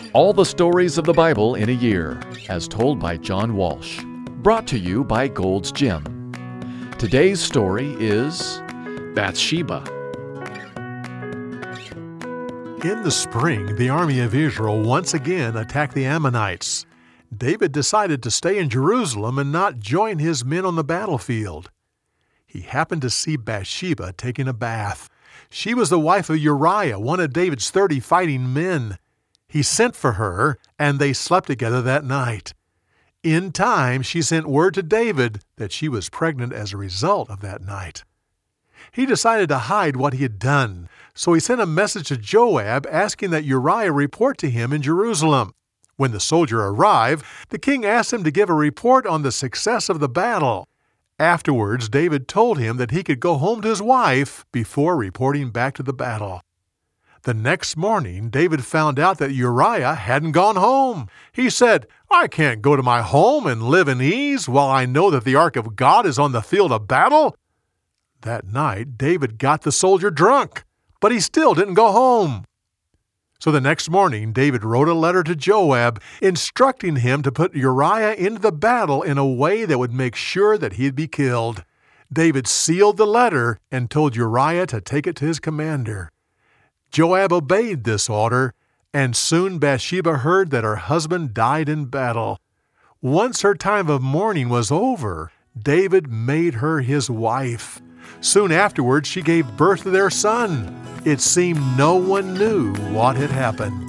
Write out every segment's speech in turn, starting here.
All the stories of the Bible in a year, as told by John Walsh. Brought to you by Gold's Gym. Today's story is Bathsheba. In the spring, the army of Israel once again attacked the Ammonites. David decided to stay in Jerusalem and not join his men on the battlefield. He happened to see Bathsheba taking a bath. She was the wife of Uriah, one of David's 30 fighting men. He sent for her, and they slept together that night. In time, she sent word to David that she was pregnant as a result of that night. He decided to hide what he had done, so he sent a message to Joab asking that Uriah report to him in Jerusalem. When the soldier arrived, the king asked him to give a report on the success of the battle. Afterwards, David told him that he could go home to his wife before reporting back to the battle. The next morning, David found out that Uriah hadn't gone home. He said, "I can't go to my home and live in ease while I know that the ark of God is on the field of battle." That night, David got the soldier drunk, but he still didn't go home. So the next morning, David wrote a letter to Joab, instructing him to put Uriah into the battle in a way that would make sure that he'd be killed. David sealed the letter and told Uriah to take it to his commander. Joab obeyed this order, and soon Bathsheba heard that her husband died in battle. Once her time of mourning was over, David made her his wife. Soon afterwards, she gave birth to their son. It seemed no one knew what had happened.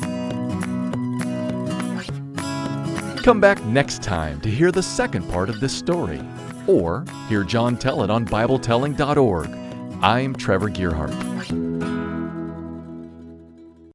Come back next time to hear the second part of this story, or hear John tell it on BibleTelling.org. I'm Trevor Gearhart.